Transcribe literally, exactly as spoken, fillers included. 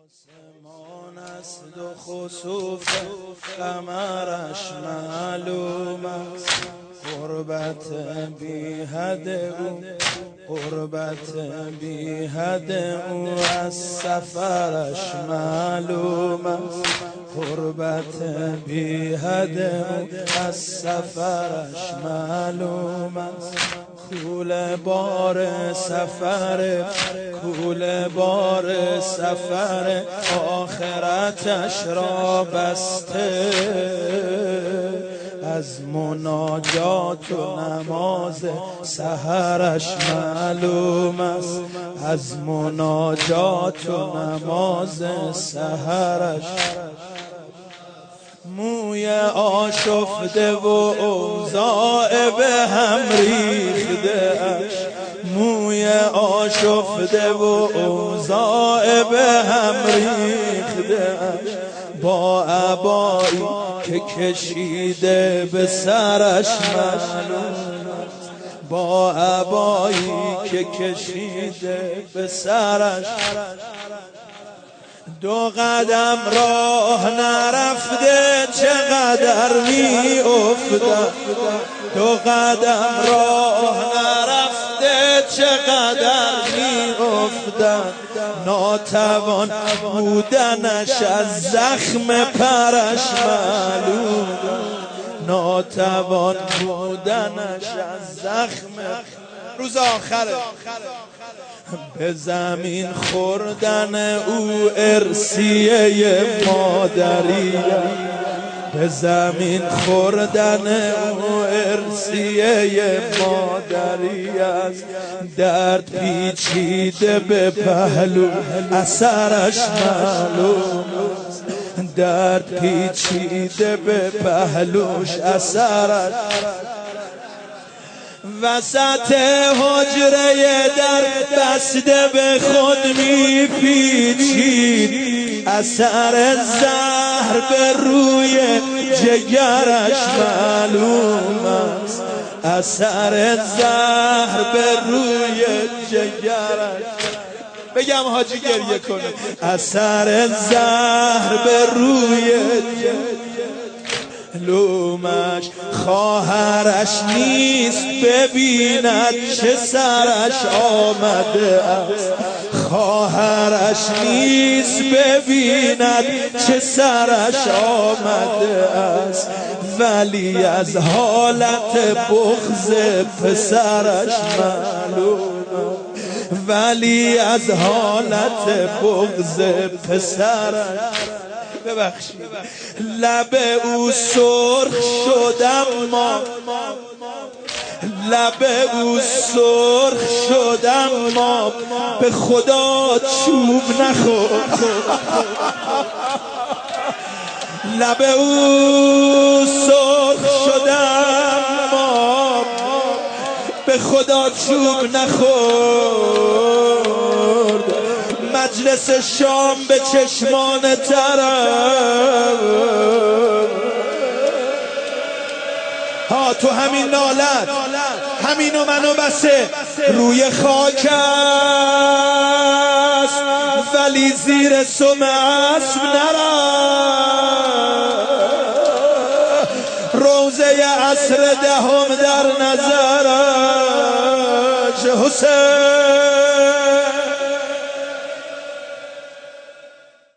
آسمان است و خسوف قمرش معلوم است، قربت بی حد او قربت بی حد او از سفرش معلوم است، قربت بی حد او از سفرش معلوم است. کول بار سفر کول بار سفر آخرتش را بسته، از مناجات و نماز سحرش معلوم است، از مناجات و نماز سحرش. موی آشفته و اوضاع به هم ریخته اش، موی آشفته و اوضاع به هم ریخته اش، با عبایی که کشیده به سرش معلوم است، با عبایی که کشیده به سرش. دو قدم راه نرفته چقدر می افتد، دو قدم راه نرفته چقدر می افتد، ناتوان بودنش از زخم پرش معلوم، ناتوان بودنش از زخم. روز آخره به زمین خوردن او ارثیه مادری، به زمین خوردن او ارثیه مادری است، درد پیچیده به پهلو اثرش معلوم است، درد پیچیده به پهلوش اثرش. وسط حجره در بسته به خود می پیچید، اثر زهر به روی جگرش معلوم است، اثر زهر به روی جگرش. بگم حاجی گریه کنه. اثر زهر به روی لومش، خواهرش نیست ببیند چه سرش آمده است، خواهرش نیست ببیند چه سرش آمده است، ولی از حالت بغض پسرش معلوم، ولی از حالت بغض پسرش. ببخشید لب او سرخ شد اما لب او سرخ شد اما به خدا چوب نخورد، لب او سرخ شد اما به خدا چوب نخورد، مجلس شام به چشمان طرف. ها تو همین نالت همینو منو بسه، روی خاک است ولی زیر سم اسب نرفت، روزه عصر دهم در نظرش حسین